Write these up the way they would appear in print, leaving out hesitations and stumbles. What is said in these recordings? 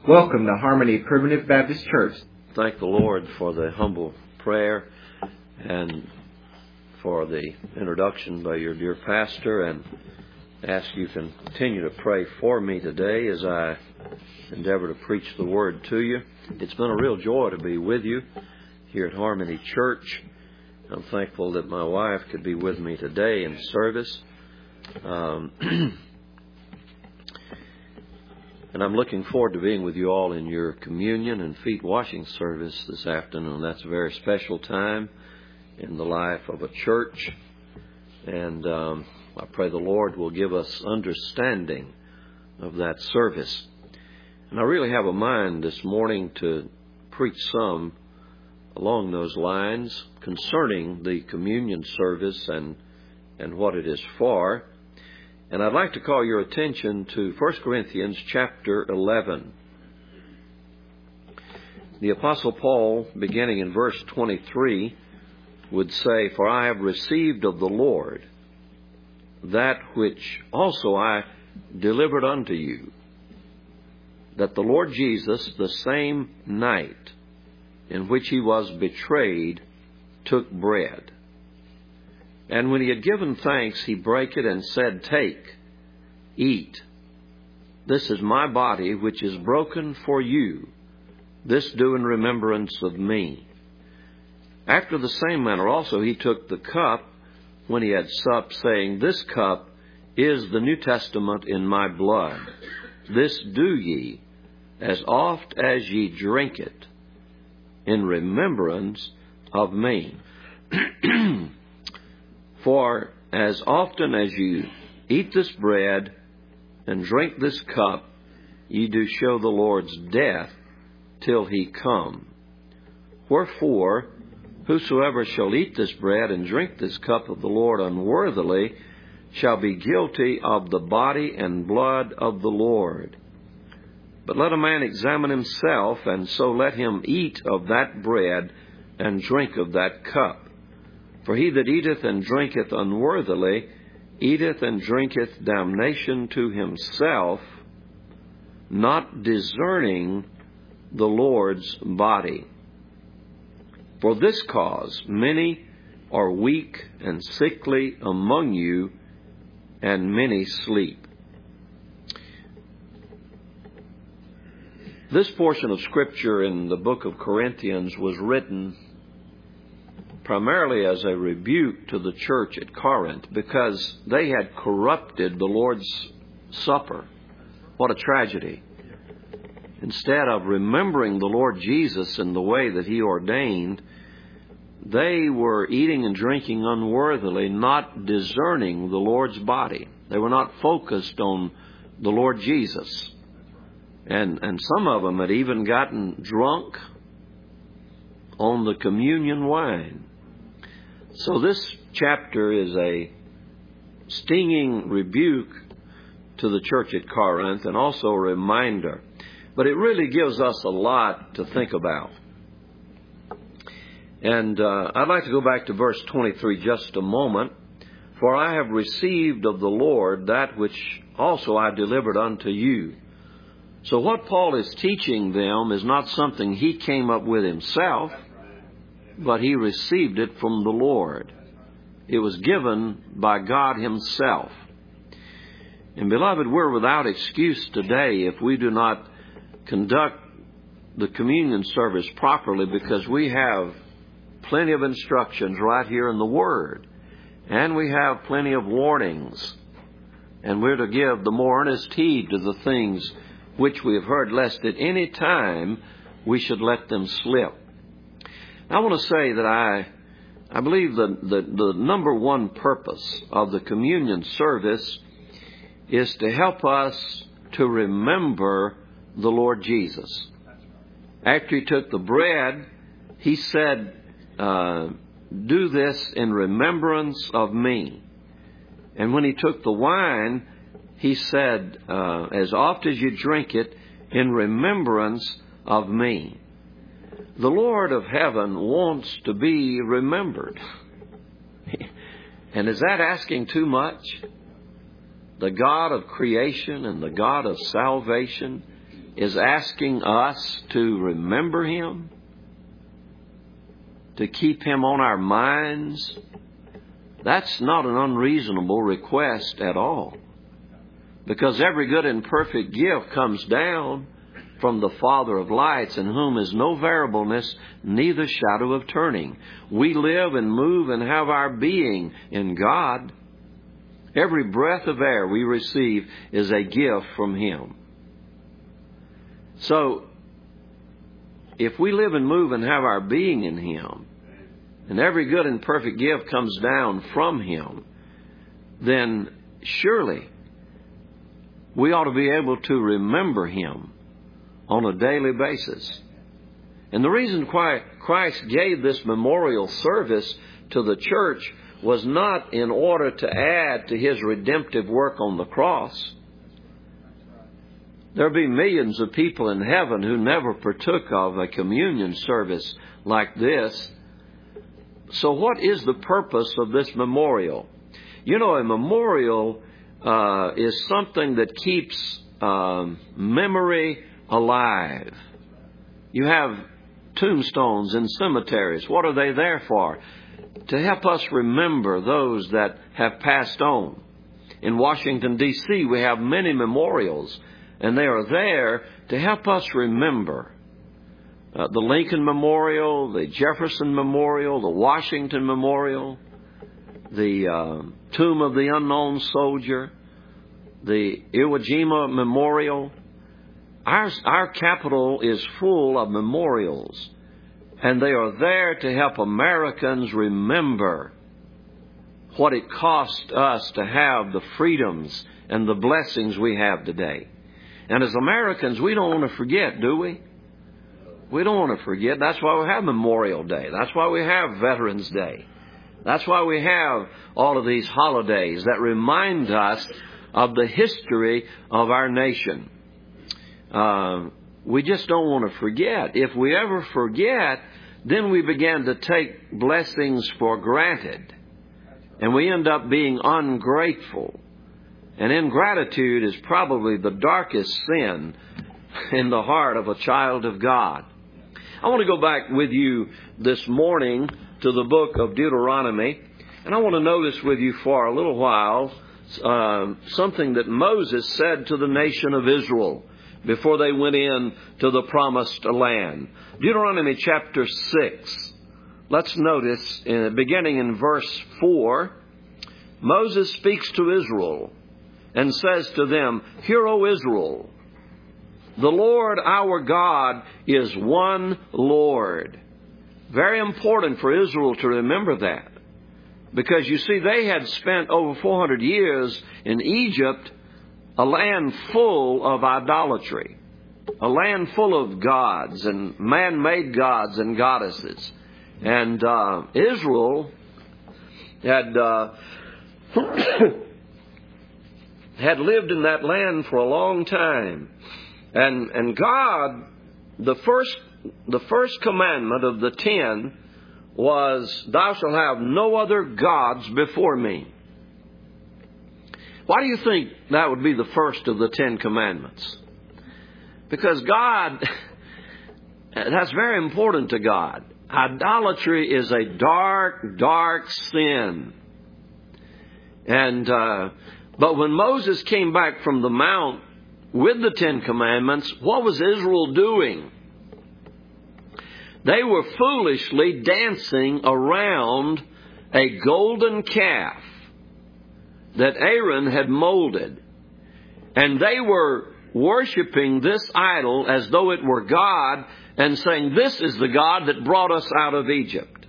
Welcome to Harmony Primitive Baptist Church. Thank the Lord for the humble prayer and for the introduction by your dear pastor, and ask you can continue to pray for me today as I endeavor to preach the Word to you. It's been a real joy to be with you here at Harmony Church. I'm thankful that my wife could be with me today in service. And I'm looking forward to being with you all in your communion and feet washing service this afternoon. That's a very special time in the life of a church. And I pray the Lord will give us understanding of that service. And I really have a mind this morning to preach some along those lines concerning the communion service and what it is for. And I'd like to call your attention to 1 Corinthians chapter 11. The Apostle Paul, beginning in verse 23, would say, "For I have received of the Lord that which also I delivered unto you, that the Lord Jesus, the same night in which he was betrayed, took bread. And when he had given thanks, he brake it and said, Take, eat. This is my body, which is broken for you. This do in remembrance of me. After the same manner also he took the cup when he had supped, saying, This cup is the New Testament in my blood. This do ye, as oft as ye drink it, in remembrance of me. For as often as you eat this bread and drink this cup, ye do show the Lord's death till he come. Wherefore, whosoever shall eat this bread and drink this cup of the Lord unworthily shall be guilty of the body and blood of the Lord. But let a man examine himself, and so let him eat of that bread and drink of that cup. For he that eateth and drinketh unworthily eateth and drinketh damnation to himself, not discerning the Lord's body. For this cause many are weak and sickly among you, and many sleep." This portion of Scripture in the book of Corinthians was written primarily as a rebuke to the church at Corinth, because they had corrupted the Lord's Supper. What a tragedy. Instead of remembering the Lord Jesus in the way that he ordained, they were eating and drinking unworthily, not discerning the Lord's body. They were not focused on the Lord Jesus. And some of them had even gotten drunk on the communion wine. So this chapter is a stinging rebuke to the church at Corinth, and also a reminder. But it really gives us a lot to think about. And I'd like to go back to verse 23 just a moment. "For I have received of the Lord that which also I delivered unto you." So what Paul is teaching them is not something he came up with himself, but he received it from the Lord. It was given by God himself. And beloved, we're without excuse today if we do not conduct the communion service properly, because we have plenty of instructions right here in the Word. And we have plenty of warnings. And we're to give the more earnest heed to the things which we have heard, lest at any time we should let them slip. I want to say that I believe the number one purpose of the communion service is to help us to remember the Lord Jesus. After he took the bread, he said, "Do this in remembrance of me." And when he took the wine, he said, "As oft as you drink it, in remembrance of me." The Lord of heaven wants to be remembered. And is that asking too much? The God of creation and the God of salvation is asking us to remember Him, to keep Him on our minds. That's not an unreasonable request at all. Because every good and perfect gift comes down from the Father of lights, in whom is no variableness, neither shadow of turning. We live and move and have our being in God. Every breath of air we receive is a gift from Him. So, if we live and move and have our being in Him, and every good and perfect gift comes down from Him, then surely we ought to be able to remember Him on a daily basis. And the reason why Christ gave this memorial service to the church was not in order to add to His redemptive work on the cross. There'll be millions of people in heaven who never partook of a communion service like this. So what is the purpose of this memorial? You know, a memorial is something that keeps memory alive. You have tombstones in cemeteries. What are they there for? To help us remember those that have passed on. In Washington, D.C., we have many memorials, and they are there to help us remember. The Lincoln Memorial, the Jefferson Memorial, the Washington Memorial, the Tomb of the Unknown Soldier, the Iwo Jima Memorial. Our capital is full of memorials, and they are there to help Americans remember what it cost us to have the freedoms and the blessings we have today. And as Americans, we don't want to forget, do we? We don't want to forget. That's why we have Memorial Day. That's why we have Veterans Day. That's why we have all of these holidays that remind us of the history of our nation. We just don't want to forget. If we ever forget, then we begin to take blessings for granted. And we end up being ungrateful. And ingratitude is probably the darkest sin in the heart of a child of God. I want to go back with you this morning to the book of Deuteronomy. And I want to notice with you for a little while something that Moses said to the nation of Israel before they went in to the promised land. Deuteronomy chapter 6. Let's notice, beginning in verse 4, Moses speaks to Israel and says to them, "Hear, O Israel, the Lord our God is one Lord." Very important for Israel to remember that. Because you see, they had spent over 400 years in Egypt, a land full of idolatry, a land full of gods and man-made gods and goddesses. And Israel had had lived in that land for a long time. And God, the first commandment of the 10 was, "Thou shalt have no other gods before me." Why do you think that would be the first of the 10 commandments? Because God, that's very important to God. Idolatry is a dark, dark sin. And but when Moses came back from the mount with the 10 commandments, what was Israel doing? They were foolishly dancing around a golden calf that Aaron had molded. And they were worshiping this idol as though it were God and saying, "This is the God that brought us out of Egypt."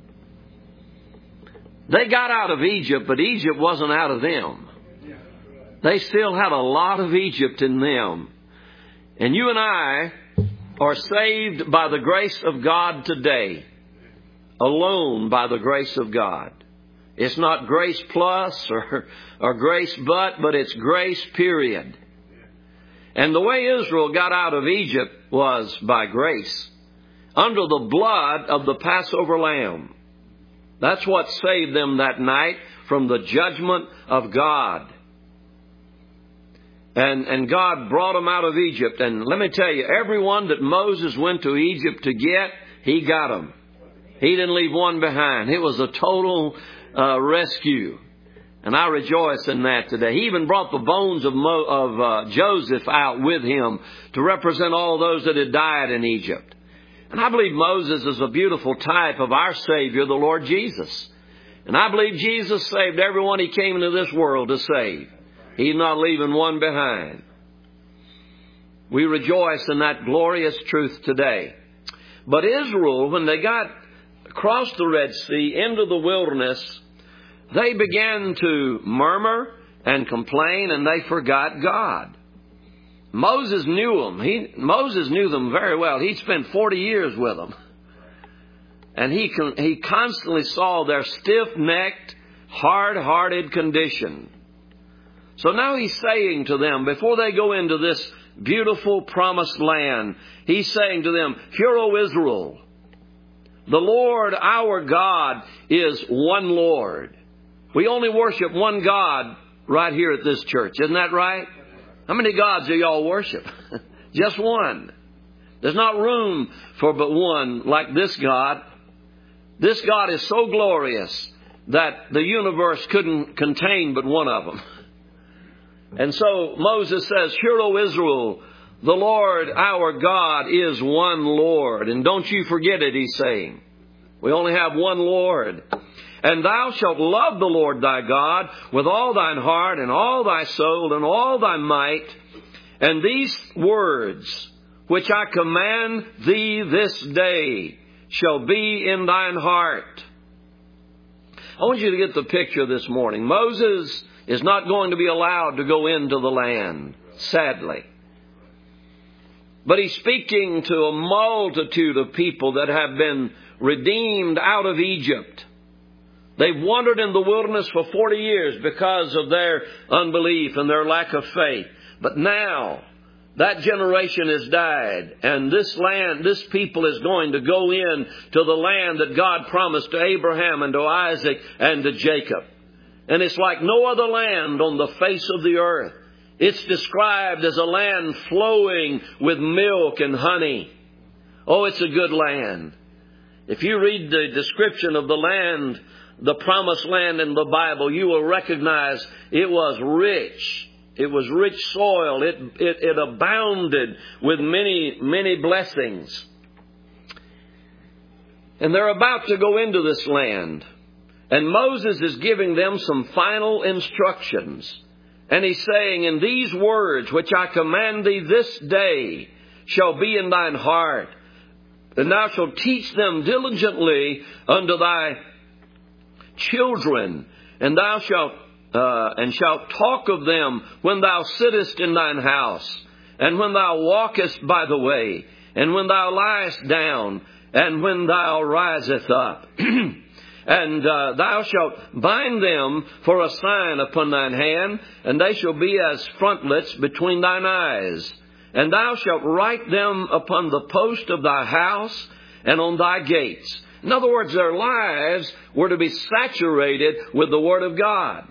They got out of Egypt, but Egypt wasn't out of them. They still had a lot of Egypt in them. And you and I are saved by the grace of God today. Alone by the grace of God. It's not grace plus or grace but it's grace period. And the way Israel got out of Egypt was by grace. Under the blood of the Passover lamb. That's what saved them that night from the judgment of God. And God brought them out of Egypt. And let me tell you, everyone that Moses went to Egypt to get, he got them. He didn't leave one behind. It was a total rescue. And I rejoice in that today. He even brought the bones of Joseph out with him to represent all those that had died in Egypt. And I believe Moses is a beautiful type of our Savior, the Lord Jesus. And I believe Jesus saved everyone He came into this world to save. He's not leaving one behind. We rejoice in that glorious truth today. But Israel, when they got across the Red Sea into the wilderness, they began to murmur and complain, and they forgot God. Moses knew them. Moses knew them very well. He spent 40 years with them. And he constantly saw their stiff-necked, hard-hearted condition. So now he's saying to them, before they go into this beautiful promised land, he's saying to them, "Hear, O Israel, the Lord our God is one Lord." We only worship one God right here at this church. Isn't that right? How many gods do y'all worship? Just one. There's not room for but one like this God. This God is so glorious that the universe couldn't contain but one of them. And so Moses says, "Hear, O Israel, the Lord our God is one Lord." And don't you forget it, he's saying. We only have one Lord. "And thou shalt love the Lord thy God with all thine heart and all thy soul and all thy might. And these words which I command thee this day shall be in thine heart." I want you to get the picture this morning. Moses is not going to be allowed to go into the land, sadly. But he's speaking to a multitude of people that have been redeemed out of Egypt. They've wandered in the wilderness for 40 years because of their unbelief and their lack of faith. But now, that generation has died, and this land, this people is going to go in to the land that God promised to Abraham and to Isaac and to Jacob. And it's like no other land on the face of the earth. It's described as a land flowing with milk and honey. Oh, it's a good land. If you read the description of the land, the promised land in the Bible, you will recognize it was rich. It was rich soil. It abounded with many, many blessings. And they're about to go into this land. And Moses is giving them some final instructions. And he's saying, "In these words which I command thee this day shall be in thine heart. And thou shalt teach them diligently unto thy children. And thou shalt talk of them when thou sittest in thine house, and when thou walkest by the way, and when thou liest down, and when thou risest up. And thou shalt bind them for a sign upon thine hand, and they shall be as frontlets between thine eyes. And thou shalt write them upon the post of thy house and on thy gates." In other words, their lives were to be saturated with the Word of God.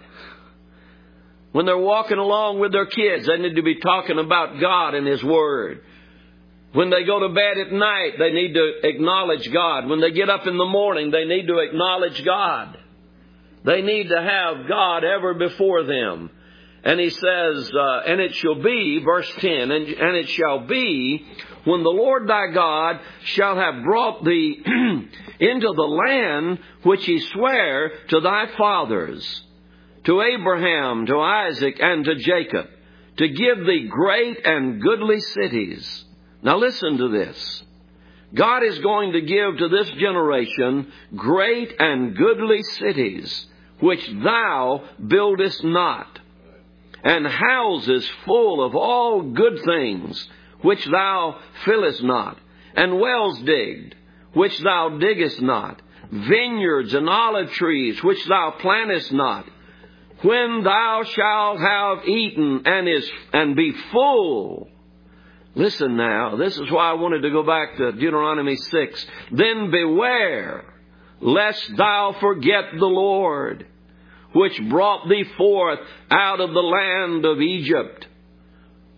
When they're walking along with their kids, they need to be talking about God and His Word. When they go to bed at night, they need to acknowledge God. When they get up in the morning, they need to acknowledge God. They need to have God ever before them. And he says, and it shall be, verse 10, and it shall be, when the Lord thy God shall have brought thee into the land which he sware to thy fathers, to Abraham, to Isaac, and to Jacob, to give thee great and goodly cities. Now listen to this. God is going to give to this generation great and goodly cities, which thou buildest not, and houses full of all good things, which thou fillest not, and wells digged, which thou diggest not, vineyards and olive trees, which thou plantest not. When thou shalt have eaten and be full. Listen now, this is why I wanted to go back to Deuteronomy 6. Then beware, lest thou forget the Lord, which brought thee forth out of the land of Egypt,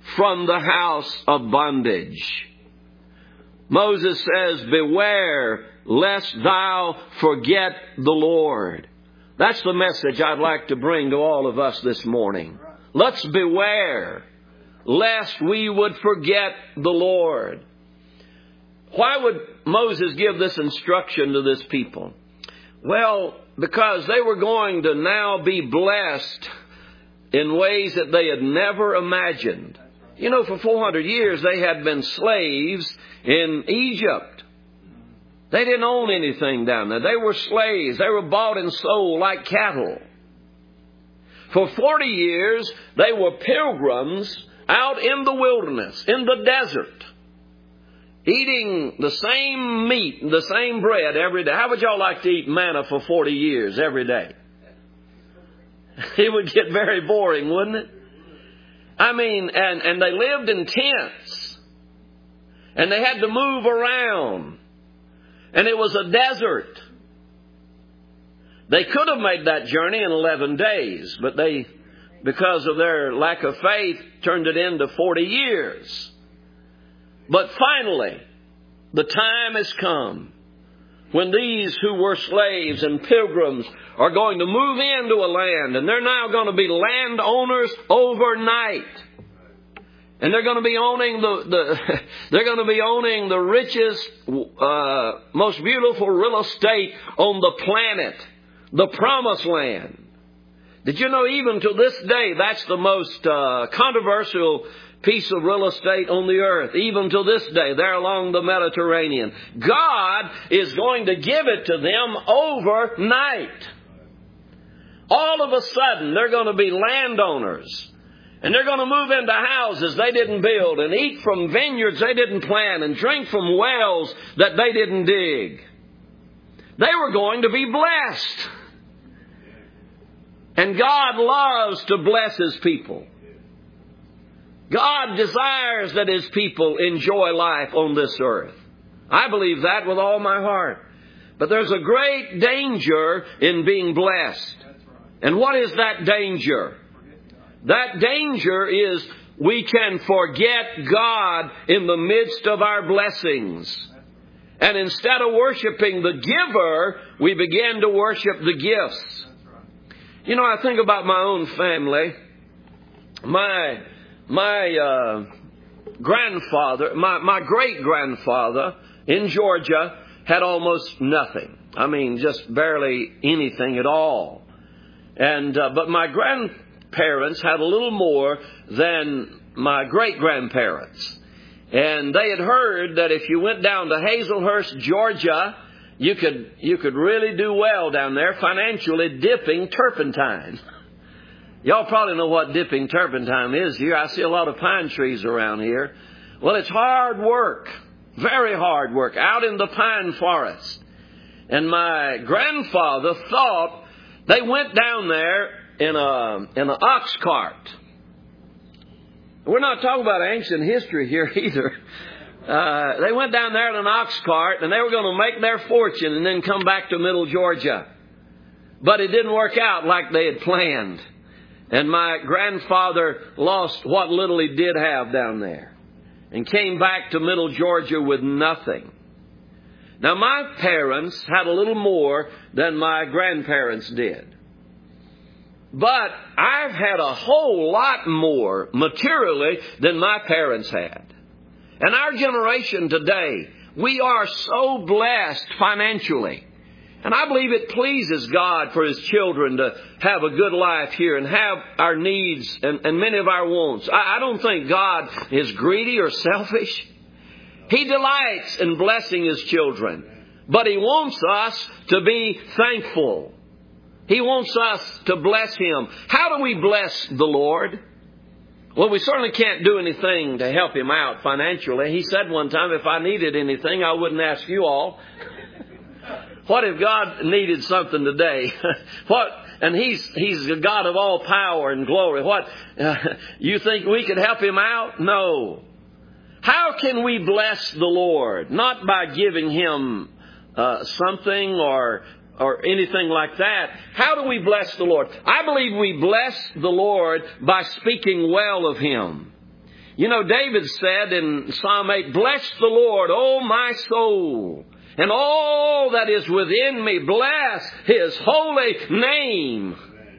from the house of bondage. Moses says, beware lest thou forget the Lord. That's the message I'd like to bring to all of us this morning. Let's beware lest we would forget the Lord. Why would Moses give this instruction to this people? Well, because they were going to now be blessed in ways that they had never imagined. You know, for 400 years they had been slaves in Egypt. They didn't own anything down there. They were slaves. They were bought and sold like cattle. For 40 years they were pilgrims out in the wilderness, in the desert, eating the same meat and the same bread every day. How would y'all like to eat manna for 40 years every day? It would get very boring, wouldn't it? I mean, and they lived in tents. And they had to move around. And it was a desert. They could have made that journey in 11 days, but they, because of their lack of faith, turned it into 40 years. But finally, the time has come when these who were slaves and pilgrims are going to move into a land, and they're now going to be landowners overnight. And they're going to be owning they're going to be owning the richest, most beautiful real estate on the planet, the Promised Land. Did you know even to this day that's the most controversial piece of real estate on the earth, even to this day, there along the Mediterranean? God is going to give it to them overnight. All of a sudden, they're going to be landowners. And they're going to move into houses they didn't build, and eat from vineyards they didn't plant, and drink from wells that they didn't dig. They were going to be blessed. And God loves to bless His people. God desires that His people enjoy life on this earth. I believe that with all my heart. But there's a great danger in being blessed. And what is that danger? That danger is we can forget God in the midst of our blessings. And instead of worshiping the giver, we begin to worship the gifts. You know, I think about my own family. My grandfather, my great-grandfather in Georgia had almost nothing. I mean, just barely anything at all. And but my grandparents had a little more than my great-grandparents. And they had heard that if you went down to Hazelhurst, Georgia, you could really do well down there financially dipping turpentine. Y'all probably know what dipping turpentine is here. I see a lot of pine trees around here. Well, it's hard work, very hard work, out in the pine forest. And my grandfather thought they went down there in an ox cart. We're not talking about ancient history here either. They went down there in an ox cart, and they were going to make their fortune and then come back to Middle Georgia. But it didn't work out like they had planned. And my grandfather lost what little he did have down there and came back to Middle Georgia with nothing. Now, my parents had a little more than my grandparents did. But I've had a whole lot more materially than my parents had. And our generation today, we are so blessed financially. And I believe it pleases God for His children to have a good life here and have our needs and many of our wants. I don't think God is greedy or selfish. He delights in blessing His children. But He wants us to be thankful. He wants us to bless Him. How do we bless the Lord? Well, we certainly can't do anything to help Him out financially. He said one time, if I needed anything, I wouldn't ask you all. What if God needed something today? And He's the God of all power and glory. You think we could help Him out? No. How can we bless the Lord? Not by giving Him something or anything like that. How do we bless the Lord? I believe we bless the Lord by speaking well of Him. You know, David said in Psalm 8, "Bless the Lord, O my soul, and all that is within me, bless His holy name."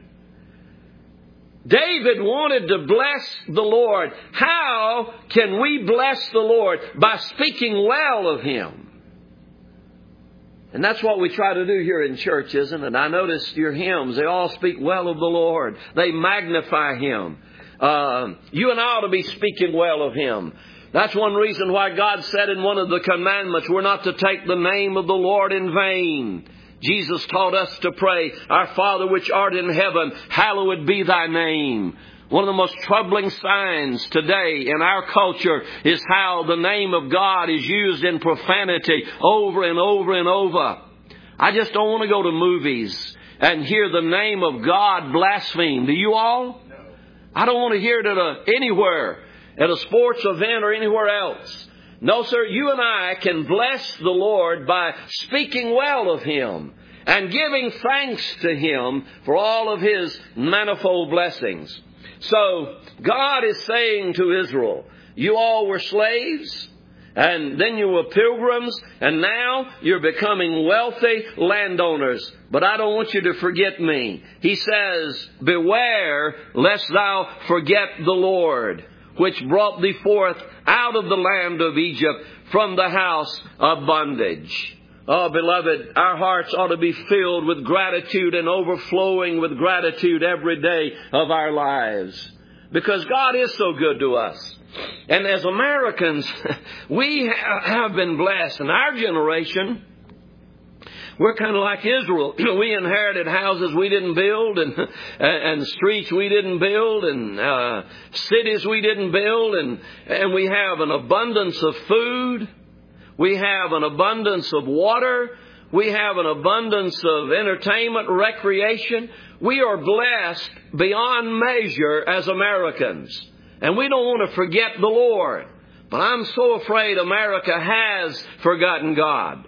David wanted to bless the Lord. How can we bless the Lord? By speaking well of Him. And that's what we try to do here in church, isn't it? I notice your hymns, they all speak well of the Lord. They magnify Him. You and I ought to be speaking well of Him. That's one reason why God said in one of the commandments, we're not to take the name of the Lord in vain. Jesus taught us to pray, "Our Father which art in heaven, hallowed be thy name." One of the most troubling signs today in our culture is how the name of God is used in profanity over and over and over. I just don't want to go to movies and hear the name of God blasphemed. Do you all? No. I don't want to hear it anywhere, at a sports event or anywhere else. No, sir, you and I can bless the Lord by speaking well of Him and giving thanks to Him for all of His manifold blessings. So God is saying to Israel, you all were slaves, and then you were pilgrims, and now you're becoming wealthy landowners. But I don't want you to forget me. He says, "Beware lest thou forget the Lord, which brought thee forth out of the land of Egypt from the house of bondage." Oh, beloved, our hearts ought to be filled with gratitude and overflowing with gratitude every day of our lives. Because God is so good to us. And as Americans, we have been blessed. In our generation, we're kind of like Israel. We inherited houses we didn't build, and streets we didn't build, and cities we didn't build, and we have an abundance of food. We have an abundance of water. We have an abundance of entertainment, recreation. We are blessed beyond measure as Americans. And we don't want to forget the Lord. But I'm so afraid America has forgotten God.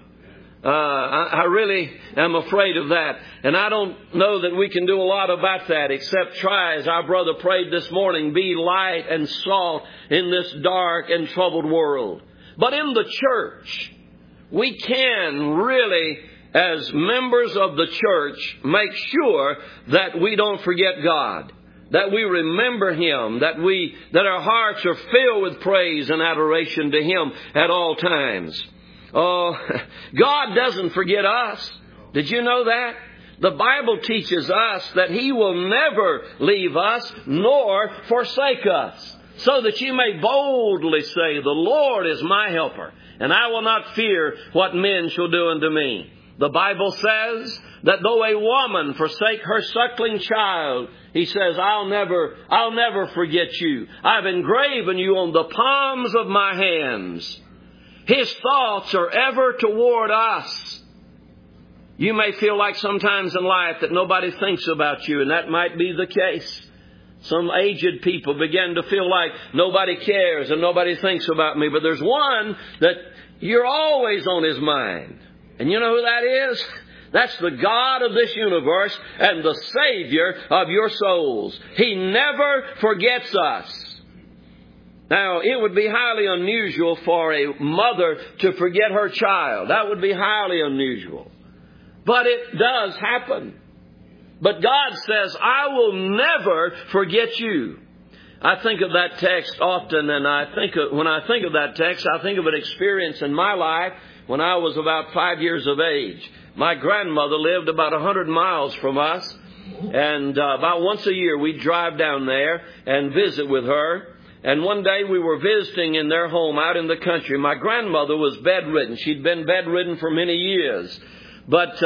I really am afraid of that. And I don't know that we can do a lot about that except try, as our brother prayed this morning, be light and salt in this dark and troubled world. But in the church, we can really, as members of the church, make sure that we don't forget God, that we remember Him, that our hearts are filled with praise and adoration to Him at all times. Oh, God doesn't forget us. Did you know that? The Bible teaches us that He will never leave us nor forsake us. So that you may boldly say, "The Lord is my helper, and I will not fear what men shall do unto me." The Bible says that though a woman forsake her suckling child, He says, I'll never forget you. I've engraven you on the palms of my hands. His thoughts are ever toward us. You may feel like sometimes in life that nobody thinks about you, and that might be the case. Some aged people begin to feel like nobody cares and nobody thinks about me. But there's one that you're always on His mind. And you know who that is? That's the God of this universe and the Savior of your souls. He never forgets us. Now, it would be highly unusual for a mother to forget her child. That would be highly unusual. But it does happen. But God says, I will never forget you. I think of that text often, and when I think of that text, I think of an experience in my life when I was about 5 years of age. My grandmother lived about 100 miles from us, and about once a year we'd drive down there and visit with her. And one day we were visiting in their home out in the country. My grandmother was bedridden. She'd been bedridden for many years. But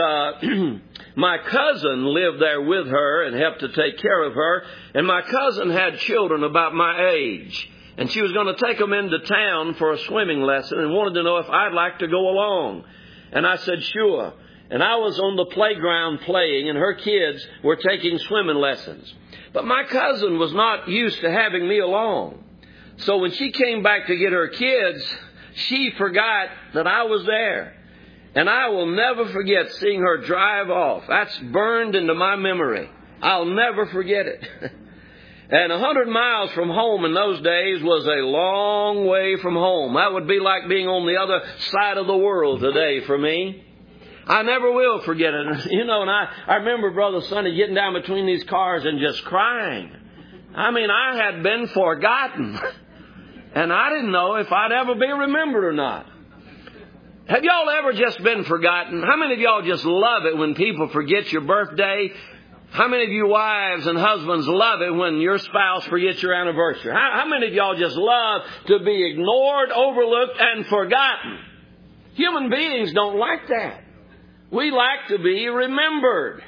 my cousin lived there with her and helped to take care of her. And my cousin had children about my age. And she was going to take them into town for a swimming lesson and wanted to know if I'd like to go along. And I said, sure. And I was on the playground playing, and her kids were taking swimming lessons. But my cousin was not used to having me along. So when she came back to get her kids, she forgot that I was there. And I will never forget seeing her drive off. That's burned into my memory. I'll never forget it. And 100 miles from home in those days was a long way from home. That would be like being on the other side of the world today for me. I never will forget it. You know, and I remember Brother Sonny getting down between these cars and just crying. I mean, I had been forgotten. And I didn't know if I'd ever be remembered or not. Have y'all ever just been forgotten? How many of y'all just love it when people forget your birthday? How many of you wives and husbands love it when your spouse forgets your anniversary? How many of y'all just love to be ignored, overlooked, and forgotten? Human beings don't like that. We like to be remembered.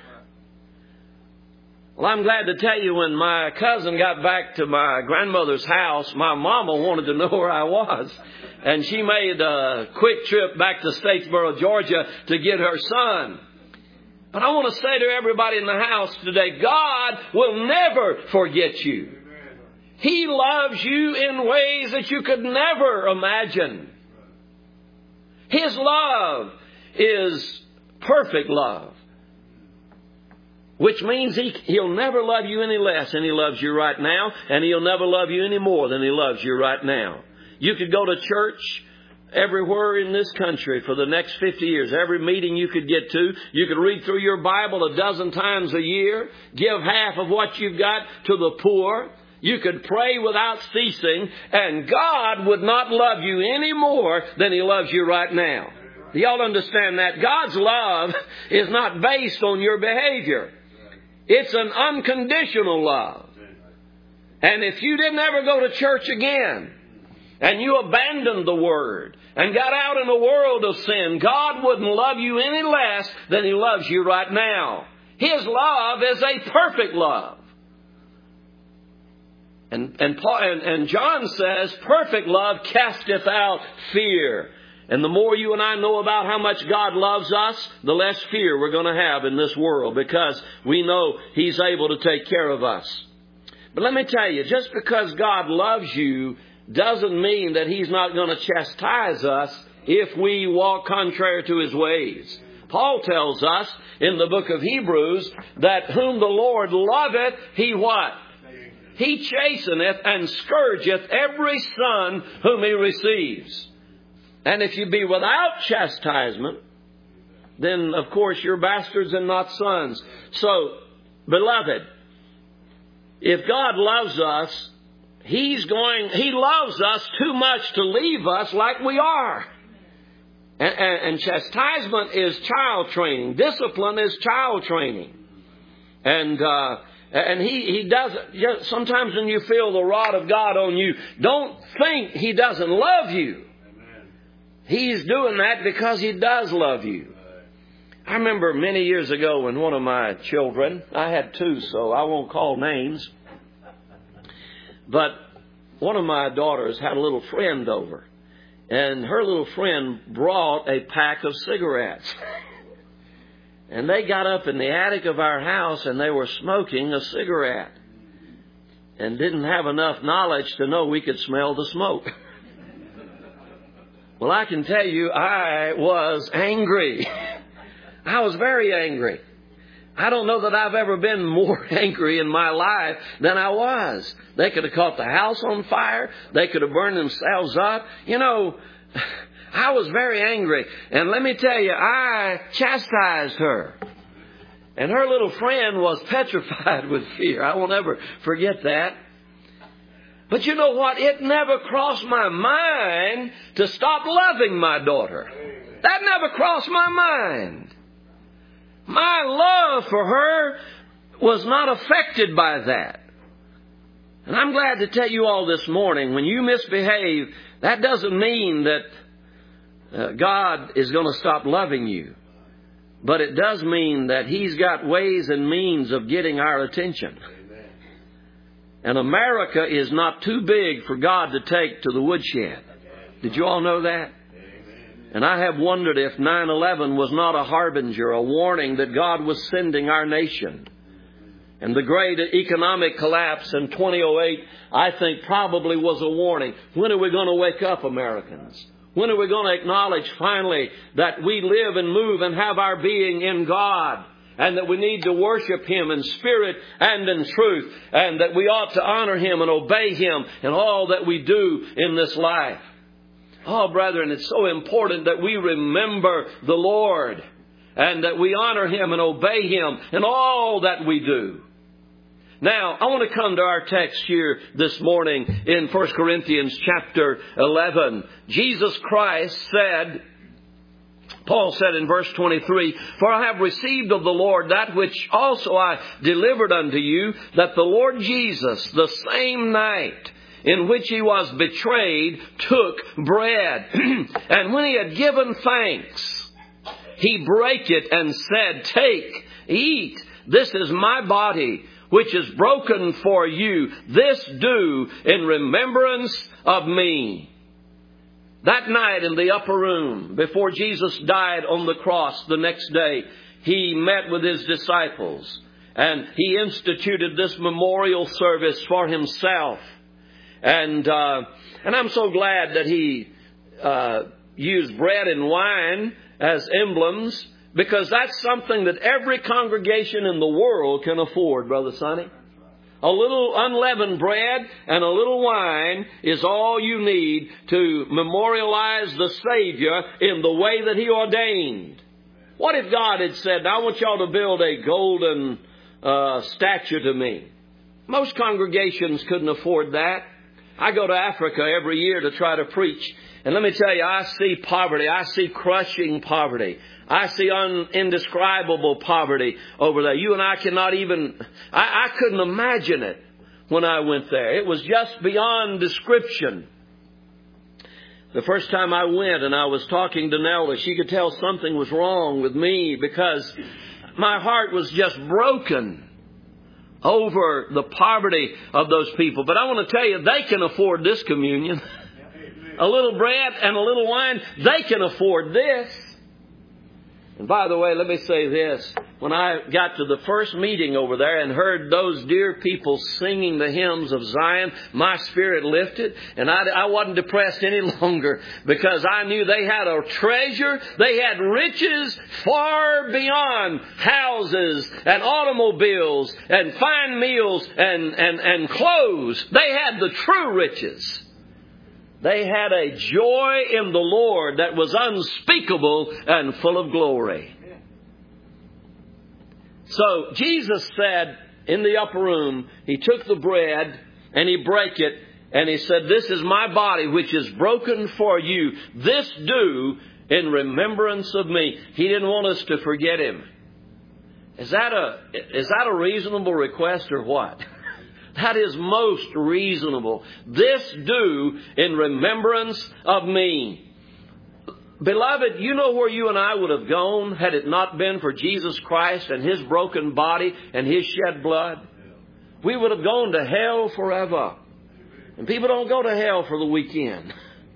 Well, I'm glad to tell you when my cousin got back to my grandmother's house, my mama wanted to know where I was. And she made a quick trip back to Statesboro, Georgia to get her son. But I want to say to everybody in the house today, God will never forget you. He loves you in ways that you could never imagine. His love is perfect love, which means He'll never love you any less than He loves you right now, and He'll never love you any more than He loves you right now. You could go to church everywhere in this country for the next 50 years. Every meeting you could get to. You could read through your Bible 12 times a year. Give half of what you've got to the poor. You could pray without ceasing. And God would not love you any more than He loves you right now. Do y'all understand that? God's love is not based on your behavior. It's an unconditional love. And if you didn't ever go to church again, and you abandoned the Word and got out in a world of sin, God wouldn't love you any less than He loves you right now. His love is a perfect love. And John says, perfect love casteth out fear. And the more you and I know about how much God loves us, the less fear we're going to have in this world, because we know He's able to take care of us. But let me tell you, just because God loves you doesn't mean that He's not going to chastise us if we walk contrary to His ways. Paul tells us in the book of Hebrews that whom the Lord loveth, He what? He chasteneth and scourgeth every son whom He receives. And if you be without chastisement, then of course you're bastards and not sons. So, beloved, if God loves us, He loves us too much to leave us like we are. And chastisement is child training. Discipline is child training. And He does it. Sometimes when you feel the rod of God on you, don't think He doesn't love you. He's doing that because He does love you. I remember many years ago when one of my children, I had two, so I won't call names, but one of my daughters had a little friend over, and her little friend brought a pack of cigarettes. And they got up in the attic of our house and they were smoking a cigarette and didn't have enough knowledge to know we could smell the smoke. Well, I can tell you, I was angry. I was very angry. I don't know that I've ever been more angry in my life than I was. They could have caught the house on fire. They could have burned themselves up. You know, I was very angry. And let me tell you, I chastised her. And her little friend was petrified with fear. I won't ever forget that. But you know what? It never crossed my mind to stop loving my daughter. That never crossed my mind. My love for her was not affected by that. And I'm glad to tell you all this morning, when you misbehave, that doesn't mean that God is going to stop loving you. But it does mean that He's got ways and means of getting our attention. And America is not too big for God to take to the woodshed. Did you all know that? And I have wondered if 9/11 was not a harbinger, a warning that God was sending our nation. And the great economic collapse in 2008, I think, probably was a warning. When are we going to wake up, Americans? When are we going to acknowledge finally that we live and move and have our being in God? and that we need to worship Him in spirit and in truth, and that we ought to honor Him and obey Him in all that we do in this life. Oh, brethren, it's so important that we remember the Lord and that we honor Him and obey Him in all that we do. Now, I want to come to our text here this morning in 1 Corinthians chapter 11. Jesus Christ said, Paul said in verse 23, "For I have received of the Lord that which also I delivered unto you, that the Lord Jesus, the same night in which He was betrayed, took bread. And when He had given thanks, He brake it and said, Take, eat, this is my body, which is broken for you. This do in remembrance of me." That night in the upper room, before Jesus died on the cross the next day, He met with His disciples. And He instituted this memorial service for Himself. And I'm so glad that He used bread and wine as emblems, because that's something that every congregation in the world can afford, Brother Sonny. A little unleavened bread and a little wine is all you need to memorialize the Savior in the way that He ordained. What if God had said, "I want y'all to build a golden statue to me"? Most congregations couldn't afford that. I go to Africa every year to try to preach. And let me tell you, I see poverty. I see crushing poverty. I see indescribable poverty over there. You and I cannot even... I couldn't imagine it when I went there. It was just beyond description. The first time I went and I was talking to Nelda, she could tell something was wrong with me because my heart was just broken over the poverty of those people. But I want to tell you, they can afford this communion. A little bread and a little wine, they can afford this. And by the way, let me say this. When I got to the first meeting over there and heard those dear people singing the hymns of Zion, my spirit lifted, and I wasn't depressed any longer, because I knew they had a treasure. They had riches far beyond houses and automobiles and fine meals and clothes. They had the true riches. They had a joy in the Lord that was unspeakable and full of glory. So Jesus said in the upper room, He took the bread and He brake it and He said, "This is my body which is broken for you. This do in remembrance of me." He didn't want us to forget Him. Is that a reasonable request or what? That is most reasonable. "This do in remembrance of me." Beloved, you know where you and I would have gone had it not been for Jesus Christ and His broken body and His shed blood? We would have gone to hell forever. And people don't go to hell for the weekend.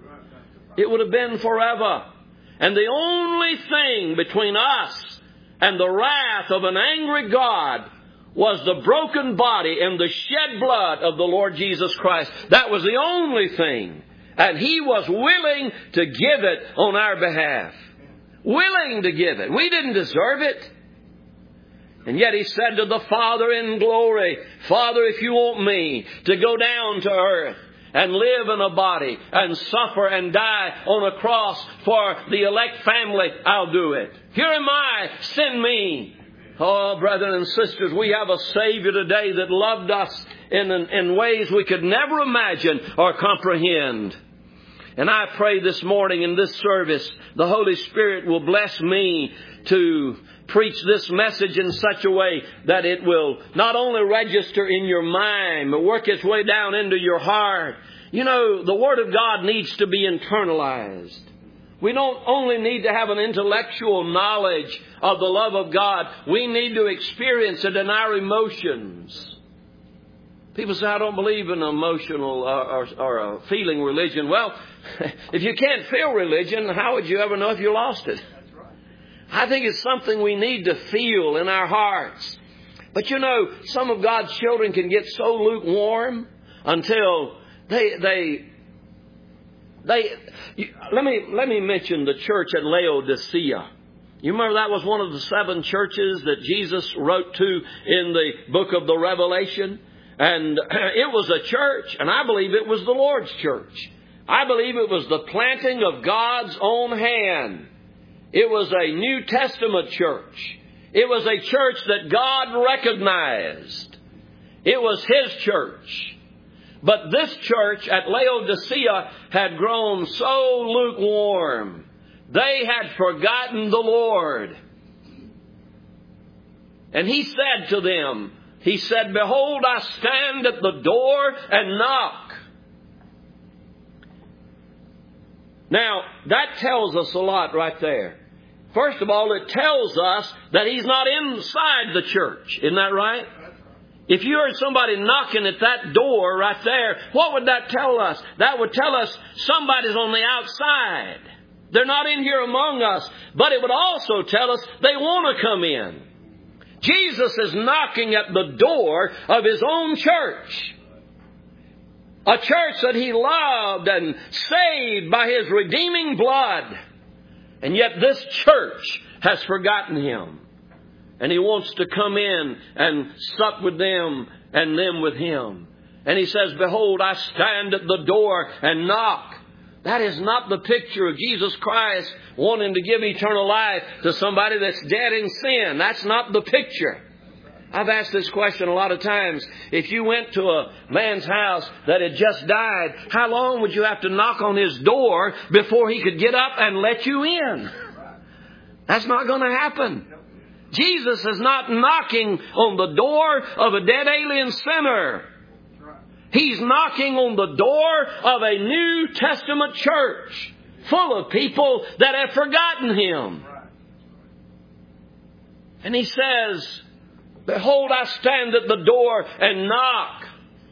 It would have been forever. And the only thing between us and the wrath of an angry God was the broken body and the shed blood of the Lord Jesus Christ. That was the only thing. And He was willing to give it on our behalf. Willing to give it. We didn't deserve it. And yet He said to the Father in glory, "Father, if you want me to go down to earth and live in a body and suffer and die on a cross for the elect family, I'll do it. Here am I, send me." Oh, brethren and sisters, we have a Savior today that loved us in ways we could never imagine or comprehend. And I pray this morning in this service, the Holy Spirit will bless me to preach this message in such a way that it will not only register in your mind, but work its way down into your heart. You know, the Word of God needs to be internalized. We don't only need to have an intellectual knowledge of the love of God. We need to experience it in our emotions. People say, "I don't believe in emotional or a feeling religion." Well, if you can't feel religion, how would you ever know if you lost it? I think it's something we need to feel in our hearts. But you know, some of God's children can get so lukewarm until they let me mention the church at Laodicea. You remember that was one of the 7 churches that Jesus wrote to in the book of the Revelation? And it was a church, and I believe it was the Lord's church. I believe it was the planting of God's own hand. It was a New Testament church. It was a church that God recognized. It was His church. But this church at Laodicea had grown so lukewarm. They had forgotten the Lord. And He said to them, He said, "Behold, I stand at the door and knock." Now, that tells us a lot right there. First of all, it tells us that He's not inside the church. Isn't that right? If you heard somebody knocking at that door right there, what would that tell us? That would tell us somebody's on the outside. They're not in here among us. But it would also tell us they want to come in. Jesus is knocking at the door of His own church. A church that He loved and saved by His redeeming blood. And yet this church has forgotten Him. And He wants to come in and sup with them and them with Him. And He says, "Behold, I stand at the door and knock." That is not the picture of Jesus Christ wanting to give eternal life to somebody that's dead in sin. That's not the picture. I've asked this question a lot of times. If you went to a man's house that had just died, how long would you have to knock on his door before he could get up and let you in? That's not going to happen. Jesus is not knocking on the door of a dead alien sinner. He's knocking on the door of a New Testament church full of people that have forgotten Him. And He says, "Behold, I stand at the door and knock."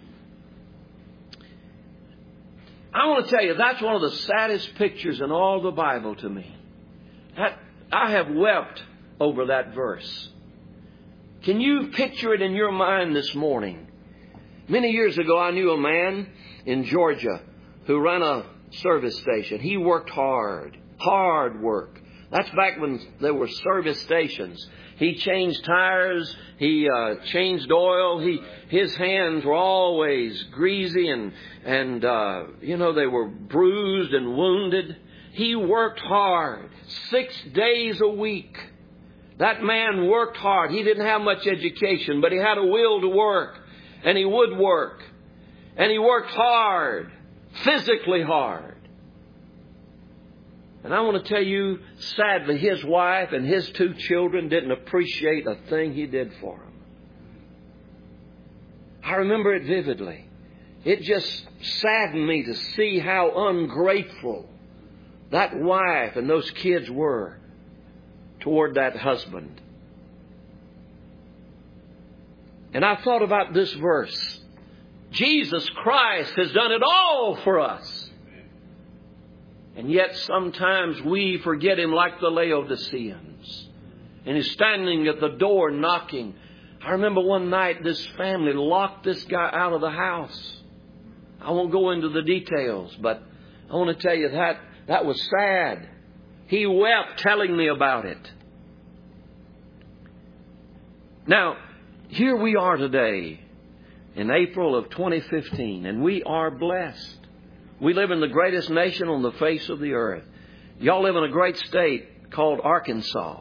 I want to tell you, that's one of the saddest pictures in all the Bible to me. I have wept over that verse. Can you picture it in your mind this morning? Many years ago, I knew a man in Georgia who ran a service station. He worked hard work. That's back when there were service stations. He changed tires. He changed oil. His hands were always greasy and they were bruised and wounded. He worked hard 6 days a week. That man worked hard. He didn't have much education, but he had a will to work. And he would work. And he worked hard. Physically hard. And I want to tell you, sadly, his wife and his 2 children didn't appreciate a thing he did for them. I remember it vividly. It just saddened me to see how ungrateful that wife and those kids were toward that husband. And I thought about this verse. Jesus Christ has done it all for us. And yet sometimes we forget Him like the Laodiceans. And He's standing at the door knocking. I remember one night this family locked this guy out of the house. I won't go into the details, but I want to tell you that was sad. He wept telling me about it. Now, here we are today in April of 2015, and we are blessed. We live in the greatest nation on the face of the earth. Y'all live in a great state called Arkansas.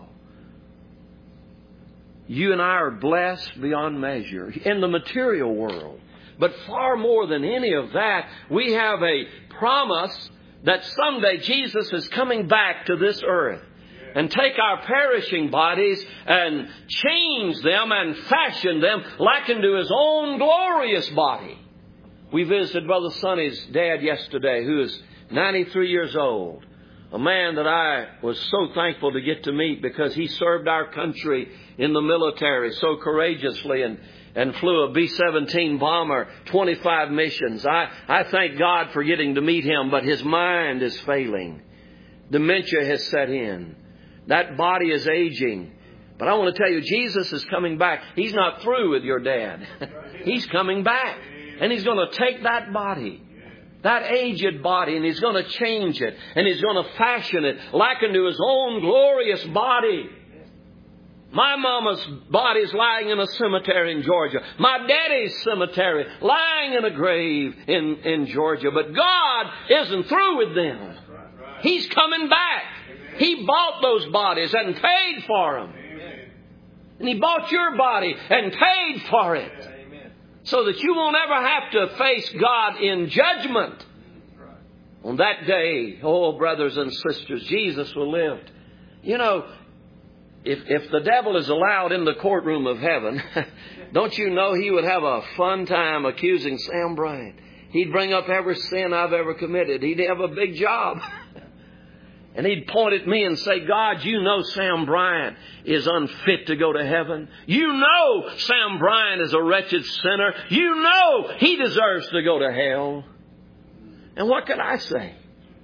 You and I are blessed beyond measure in the material world. But far more than any of that, we have a promise that someday Jesus is coming back to this earth and take our perishing bodies and change them and fashion them like into His own glorious body. We visited Brother Sonny's dad yesterday, who is 93 years old. A man that I was so thankful to get to meet because he served our country in the military so courageously and flew a B-17 bomber, 25 missions. I thank God for getting to meet him, but his mind is failing. Dementia has set in. That body is aging. But I want to tell you, Jesus is coming back. He's not through with your dad. He's coming back. And He's going to take that body that aged body, and He's going to change it, and He's going to fashion it like unto His own glorious body. My mama's body's lying in a cemetery in Georgia. My daddy's cemetery lying in a grave in Georgia. But God isn't through with them. He's coming back. He bought those bodies and paid for them. And He bought your body and paid for it. So that you won't ever have to face God in judgment. On that day, oh, brothers and sisters, Jesus will live. You know, if the devil is allowed in the courtroom of heaven, don't you know he would have a fun time accusing Sam Bryant? He'd bring up every sin I've ever committed. He'd have a big job. And he'd point at me and say, God, you know Sam Bryant is unfit to go to heaven. You know Sam Bryant is a wretched sinner. You know he deserves to go to hell. And what could I say?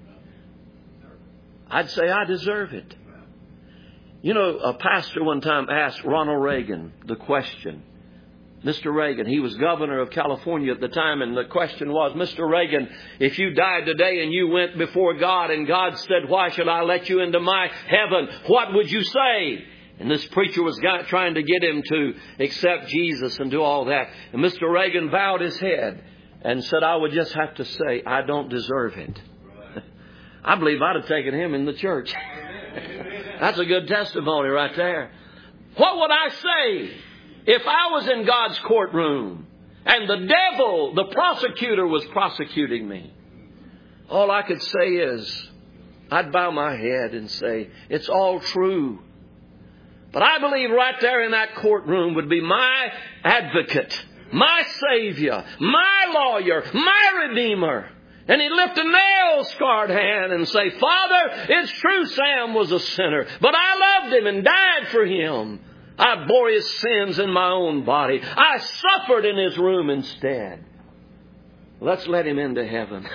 I'd say I deserve it. You know, a pastor one time asked Ronald Reagan the question. Mr. Reagan, he was governor of California at the time, and the question was, Mr. Reagan, if you died today and you went before God and God said, why should I let you into my heaven? What would you say? And this preacher was trying to get him to accept Jesus and do all that. And Mr. Reagan bowed his head and said, I would just have to say, I don't deserve it. I believe I'd have taken him in the church. That's a good testimony right there. What would I say if I was in God's courtroom and the devil, the prosecutor, was prosecuting me? All I could say is, I'd bow my head and say, it's all true. But I believe right there in that courtroom would be my advocate, my Savior, my lawyer, my Redeemer. And he'd lift a nail-scarred hand and say, Father, it's true Sam was a sinner, but I loved him and died for him. I bore his sins in my own body. I suffered in his room instead. Let's let him into heaven.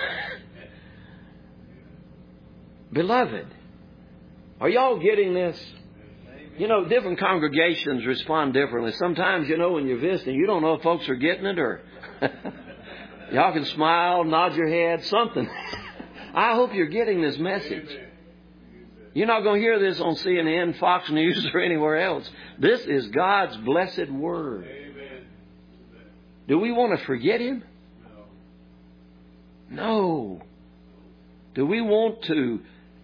Beloved, are y'all getting this? You know, different congregations respond differently. Sometimes, you know, when you're visiting, you don't know if folks are getting it or... Y'all can smile, nod your head, something. I hope you're getting this message. You're not going to hear this on CNN, Fox News, or anywhere else. This is God's blessed Word. Do we want to forget Him? No. Do we want to?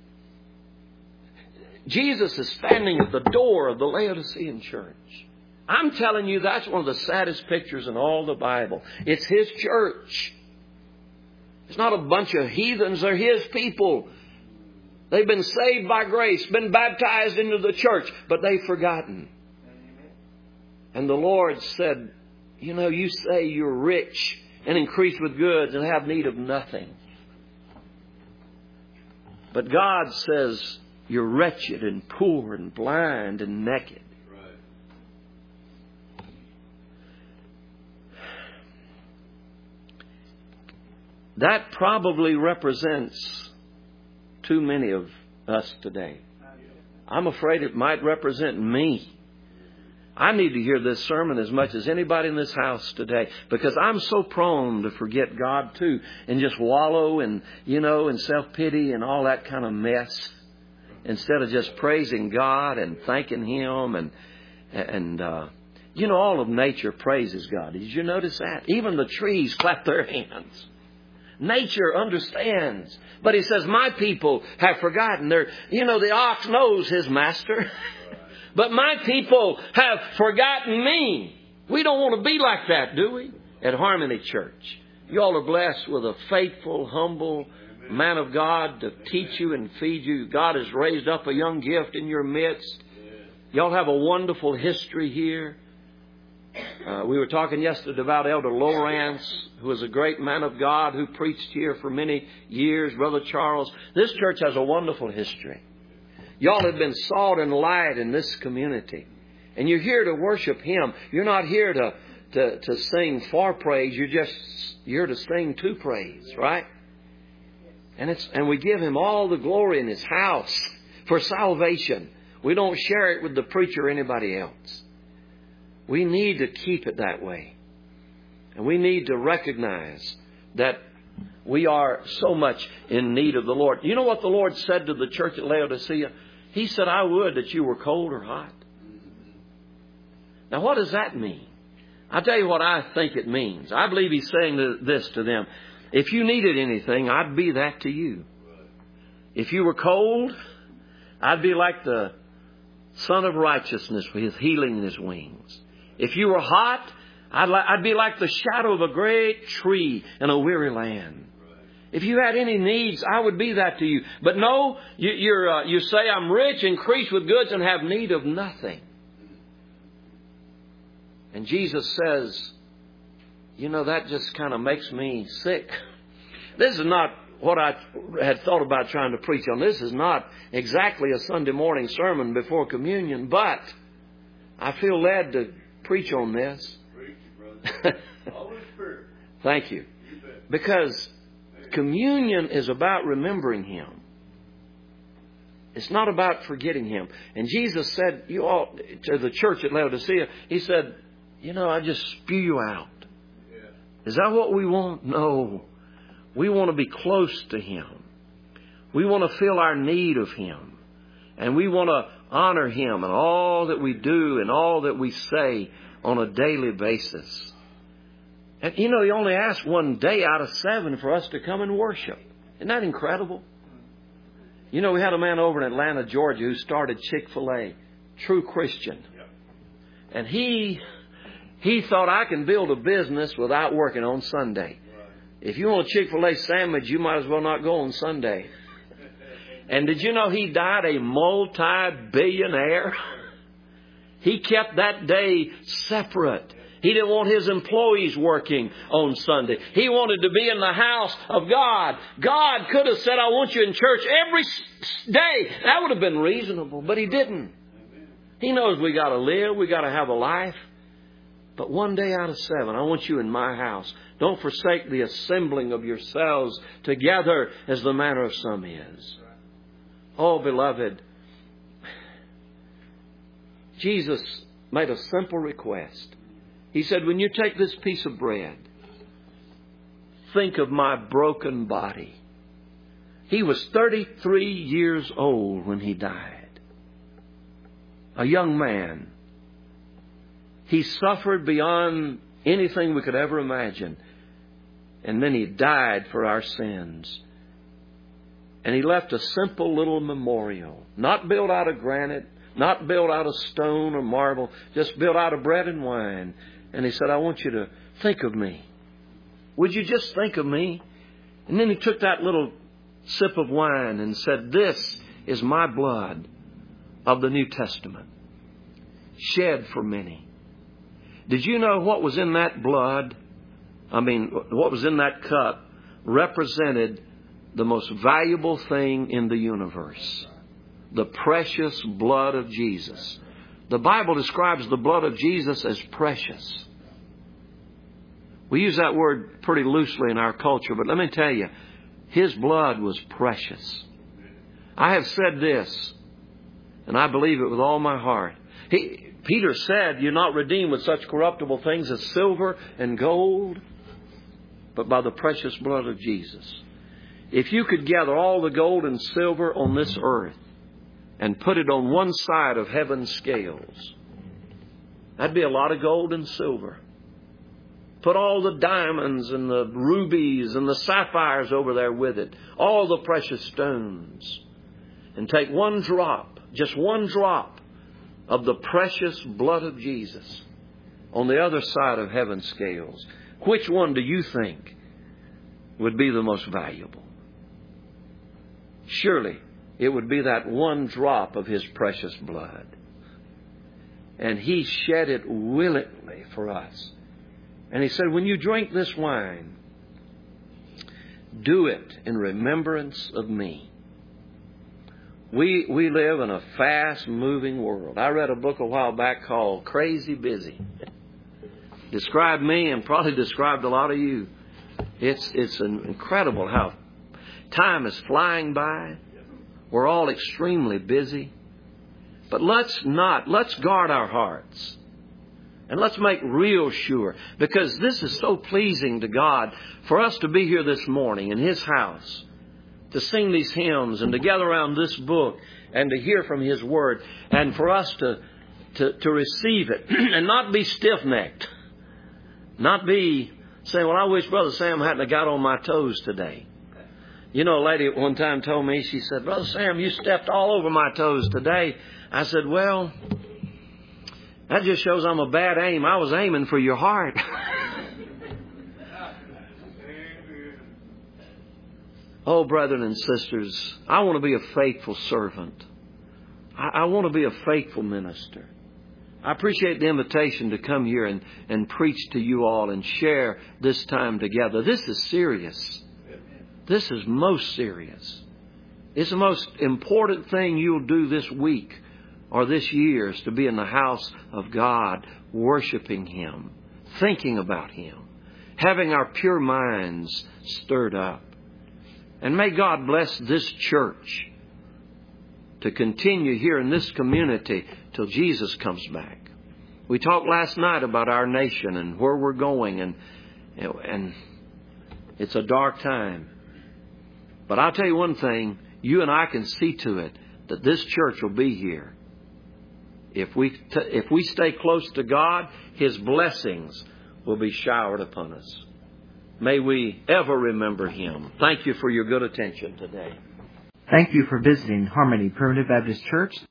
Jesus is standing at the door of the Laodicean church. I'm telling you, that's one of the saddest pictures in all the Bible. It's His church. It's not a bunch of heathens. They're His people. They've been saved by grace, been baptized into the church, but they've forgotten. And the Lord said, you know, you say you're rich and increase with goods and have need of nothing. But God says you're wretched and poor and blind and naked. That probably represents too many of us today. I'm afraid it might represent me. I need to hear this sermon as much as anybody in this house today, because I'm so prone to forget God too and just wallow and, you know, in self-pity and all that kind of mess, instead of just praising God and thanking Him and you know, all of nature praises God. Did you notice that? Even the trees clap their hands. Nature understands. But He says, my people have forgotten. You know, the ox knows his master. But my people have forgotten me. We don't want to be like that, do we? At Harmony Church. You all are blessed with a faithful, humble man of God to teach you and feed you. God has raised up a young gift in your midst. Y'all have a wonderful history here. We were talking yesterday about Elder Lowrance, who was a great man of God who preached here for many years. Brother Charles. This church has a wonderful history. Y'all have been salt and light in this community. And you're here to worship Him. You're not here to sing for praise. You're here to sing to praise, right? And we give Him all the glory in His house for salvation. We don't share it with the preacher or anybody else. We need to keep it that way. And we need to recognize that We are so much in need of the Lord. You know what the Lord said to the church at Laodicea? He said, I would that you were cold or hot. Now, what does that mean? I'll tell you what I think it means. I believe He's saying this to them. If you needed anything, I'd be that to you. If you were cold, I'd be like the Son of Righteousness with His healing in His wings. If you were hot, I'd be like the shadow of a great tree in a weary land. If you had any needs, I would be that to you. But no, you say, I'm rich, increased with goods, and have need of nothing. And Jesus says, you know, that just kind of makes me sick. This is not what I had thought about trying to preach on. This is not exactly a Sunday morning sermon before communion, but I feel led to preach on this. Thank you. Because communion is about remembering Him. It's not about forgetting Him. And Jesus said, you all, to the church at Laodicea, He said, you know, I just spew you out. Is that what we want? No. We want to be close to Him. We want to feel our need of Him. And we want to honor Him in all that we do and all that we say on a daily basis. And you know, He only asked one day out of 7 for us to come and worship. Isn't that incredible? You know, we had a man over in Atlanta, Georgia, who started Chick-fil-A. True Christian. And he thought, I can build a business without working on Sunday. If you want a Chick-fil-A sandwich, you might as well not go on Sunday. And did you know he died a multi-billionaire? He kept that day separate. He didn't want his employees working on Sunday. He wanted to be in the house of God. God could have said, I want you in church every day. That would have been reasonable, but He didn't. He knows we got to live. We got to have a life. But one day out of 7, I want you in my house. Don't forsake the assembling of yourselves together as the manner of some is. Oh, beloved, Jesus made a simple request. He said, when you take this piece of bread, think of my broken body. He was 33 years old when He died. A young man. He suffered beyond anything we could ever imagine. And then He died for our sins. And He left a simple little memorial. Not built out of granite. Not built out of stone or marble. Just built out of bread and wine. And He said, I want you to think of me. Would you just think of me? And then He took that little sip of wine and said, this is my blood of the New Testament. Shed for many. Did you know what was in that blood? What was in that cup represented the most valuable thing in the universe. The precious blood of Jesus. The Bible describes the blood of Jesus as precious. We use that word pretty loosely in our culture, but let me tell you, His blood was precious. I have said this, and I believe it with all my heart. Peter said, you're not redeemed with such corruptible things as silver and gold, but by the precious blood of Jesus. If you could gather all the gold and silver on this earth and put it on one side of heaven's scales, that'd be a lot of gold and silver. Put all the diamonds and the rubies and the sapphires over there with it, all the precious stones, and take one drop, just one drop of the precious blood of Jesus on the other side of heaven's scales. Which one do you think would be the most valuable? Surely it would be that one drop of His precious blood. And He shed it willingly for us. And He said, when you drink this wine, do it in remembrance of me. We live in a fast-moving world. I read a book a while back called Crazy Busy. Described me and probably described a lot of you. It's incredible how time is flying by. We're all extremely busy. But let's guard our hearts. And let's make real sure, because this is so pleasing to God for us to be here this morning in His house, to sing these hymns and to gather around this book and to hear from His Word, and for us to receive it and not be stiff-necked, not be saying, well, I wish Brother Sam hadn't have got on my toes today. You know, a lady at one time told me, she said, Brother Sam, you stepped all over my toes today. I said, well, that just shows I'm a bad aim. I was aiming for your heart. Oh, brethren and sisters, I want to be a faithful servant. I want to be a faithful minister. I appreciate the invitation to come here and preach to you all and share this time together. This is serious. This is most serious. It's the most important thing you'll do this week or this year, is to be in the house of God, worshiping Him, thinking about Him, having our pure minds stirred up. And may God bless this church to continue here in this community till Jesus comes back. We talked last night about our nation and where we're going, and it's a dark time. But I'll tell you one thing, you and I can see to it that this church will be here. If we stay close to God, His blessings will be showered upon us. May we ever remember Him. Thank you for your good attention today. Thank you for visiting Harmony Primitive Baptist Church.